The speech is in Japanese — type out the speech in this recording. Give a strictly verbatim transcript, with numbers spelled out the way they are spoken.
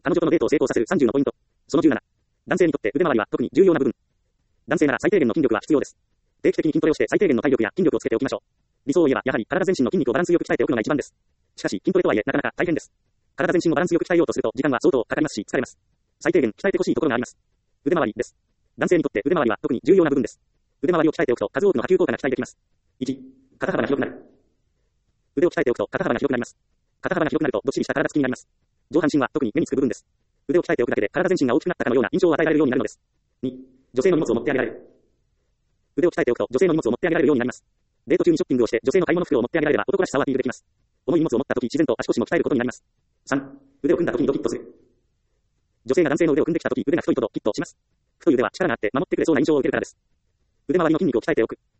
彼女とのデートを成功させるさんじゅうのポイント。そのじゅうなな。男性にとって腕回りは特に重要な部分。男性なら最低限の筋力は必要です。定期的に筋トレをして最低限の体力や筋力をつけておきましょう。理想を言えばやはり体全身の筋肉をバランスよく鍛えておくのが一番です。しかし筋トレとはいえなかなか大変です。体全身をバランスよく鍛えようとすると時間は相当かかりますし疲れます。最低限鍛えてほしいところがあります。腕回りです。男性にとって腕回りは特に重要な部分です。腕回りを鍛えておくと数多くの波及効果が期待できます。いち、肩幅が広くなる。腕を鍛えておくと肩幅が広くなります。肩幅が広くなるとどっしりした体つきになります。上半身は特に目につく部分です。腕を鍛えておくだけで体全身が大きくなったかのような印象を与えられるようになるのです。に、女性の荷物を持ってあげられる。腕を鍛えておくと女性の荷物を持ってあげられるようになります。デート中にショッピングをして女性の買い物袋を持ってあげられれば男らしさをアピールできます。重い荷物を持った時自然と足腰も鍛えることになります。さん、腕を組んだ時にドキッとする。女性が男性の腕を組んできた時腕が太いとドキッとします。太い腕は力があって守ってくれそうな印象を受けるからです。腕回りの筋肉を鍛えておく。